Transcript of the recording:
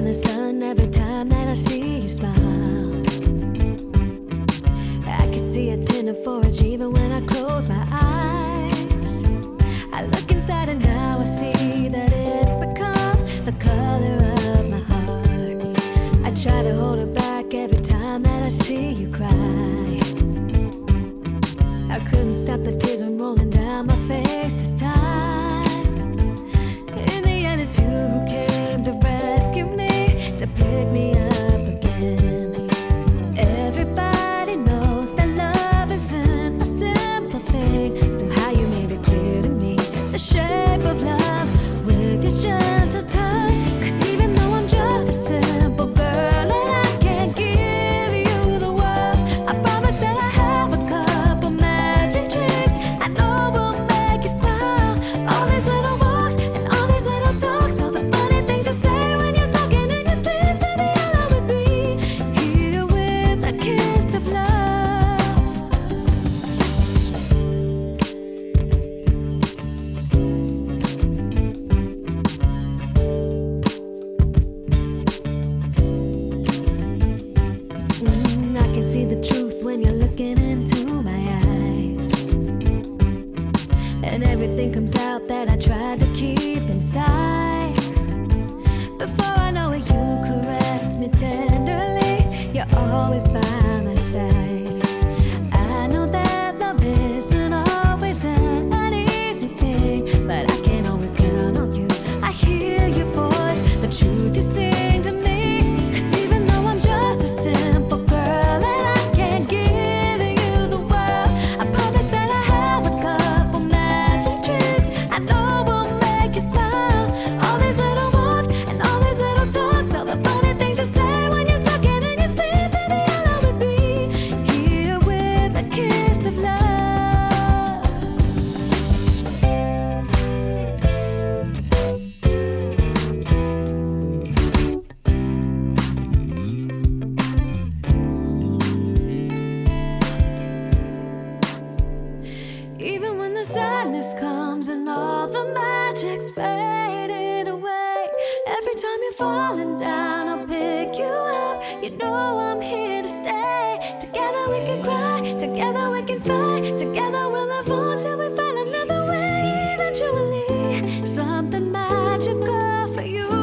the sun every time that I see you smile. I can see a tin of forage even when I close my eyes. I look inside and now I see that it's become the color of my heart. I try to hold it back every time that I see you cry. I couldn't stop the tears from rolling down my face this time. In the end, it's you who came to rescue me, to pick me up again. Everybody knows that love isn't a simple thing. Somehow you made it clear to me the shape of love with your gentle touch. 'Cause even though I'm just a simple girl and I can't give you the world, I promise that I have a couple magic tricks I know will make you smile. All these little walks and all these little talks, all the funny things you say when you're talking in your sleep. Baby, I'll always be here with a kiss of love. I can see the truth when you're looking into my eyes, and everything comes out that I tried to keep inside. Before I know it, you caress me tenderly. You're always by my side. I know that love isn't always an easy thing, but I can always count on you. I hear your voice, the truth you sing to me. 'Cause even though I'm just a simple girl and I can't give you the world, I promise that I have a couple magic tricks I know will make you smile. All these little walks and all these little talks, all the funny things you say when you're talking in your sleep. Baby, I'll always be here with a kiss of love. Even when the sadness comes and all the magic's faded away, every time you're falling down, I'll pick you up. You know I'm here to stay. Together we can cry, together we can fight, together we'll live on till we find another way. Eventually, something magical for you